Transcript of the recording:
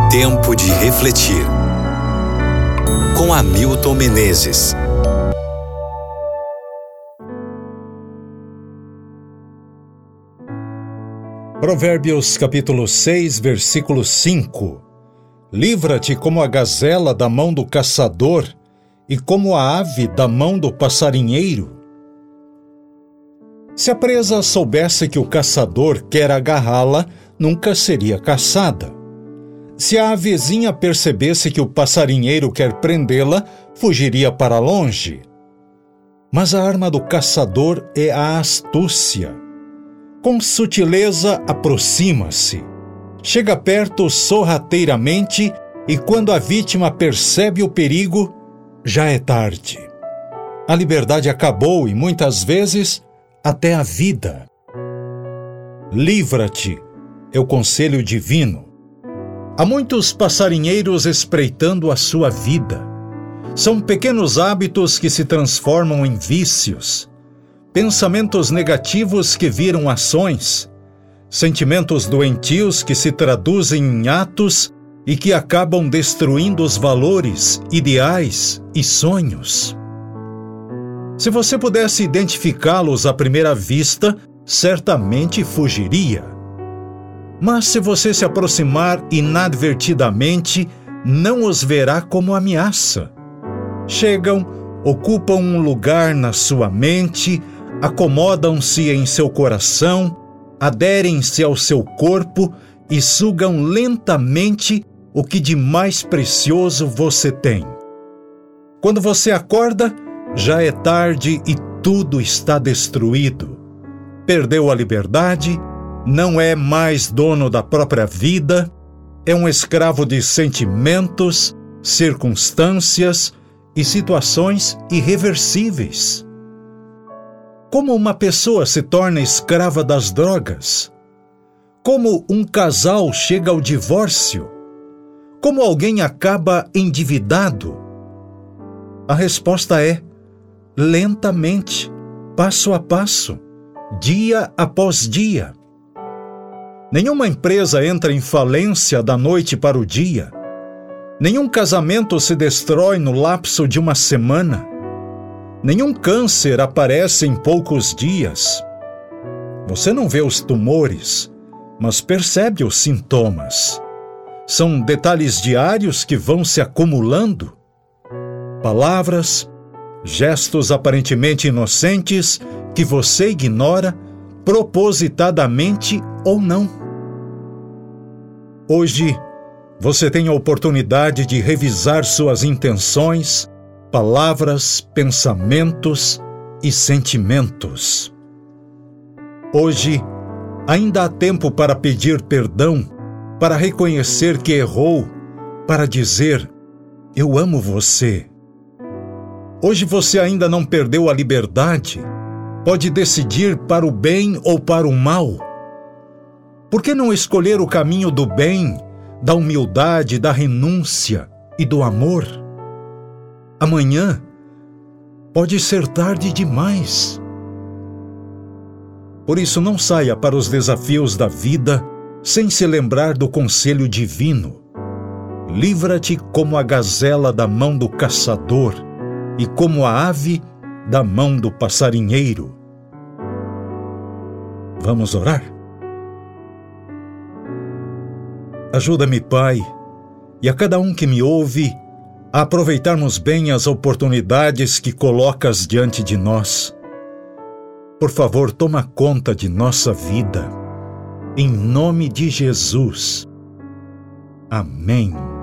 Tempo de refletir. Com Hamilton Menezes. Provérbios capítulo 6, versículo 5. Livra-te como a gazela da mão do caçador e como a ave da mão do passarinheiro. Se a presa soubesse que o caçador quer agarrá-la, nunca seria caçada. Se a avezinha percebesse que o passarinheiro quer prendê-la, fugiria para longe. Mas a arma do caçador é a astúcia. Com sutileza aproxima-se. Chega perto sorrateiramente e quando a vítima percebe o perigo, já é tarde. A liberdade acabou e muitas vezes até a vida. Livra-te, é o conselho divino. Há muitos passarinheiros espreitando a sua vida. São pequenos hábitos que se transformam em vícios, pensamentos negativos que viram ações, sentimentos doentios que se traduzem em atos e que acabam destruindo os valores, ideais e sonhos. Se você pudesse identificá-los à primeira vista, certamente fugiria. Mas se você se aproximar inadvertidamente, não os verá como ameaça. Chegam, ocupam um lugar na sua mente, acomodam-se em seu coração, aderem-se ao seu corpo e sugam lentamente o que de mais precioso você tem. Quando você acorda, já é tarde e tudo está destruído. Perdeu a liberdade, não é mais dono da própria vida, é um escravo de sentimentos, circunstâncias e situações irreversíveis. Como uma pessoa se torna escrava das drogas? Como um casal chega ao divórcio? Como alguém acaba endividado? A resposta é: lentamente, passo a passo, dia após dia. Nenhuma empresa entra em falência da noite para o dia. Nenhum casamento se destrói no lapso de uma semana. Nenhum câncer aparece em poucos dias. Você não vê os tumores, mas percebe os sintomas. São detalhes diários que vão se acumulando. Palavras, gestos aparentemente inocentes que você ignora, propositadamente ou não. Hoje, você tem a oportunidade de revisar suas intenções, palavras, pensamentos e sentimentos. Hoje, ainda há tempo para pedir perdão, para reconhecer que errou, para dizer: eu amo você. Hoje você ainda não perdeu a liberdade, pode decidir para o bem ou para o mal. Por que não escolher o caminho do bem, da humildade, da renúncia e do amor? Amanhã pode ser tarde demais. Por isso, não saia para os desafios da vida sem se lembrar do conselho divino. Livra-te como a gazela da mão do caçador e como a ave da mão do passarinheiro. Vamos orar? Ajuda-me, Pai, e a cada um que me ouve, a aproveitarmos bem as oportunidades que colocas diante de nós. Por favor, toma conta de nossa vida. Em nome de Jesus. Amém.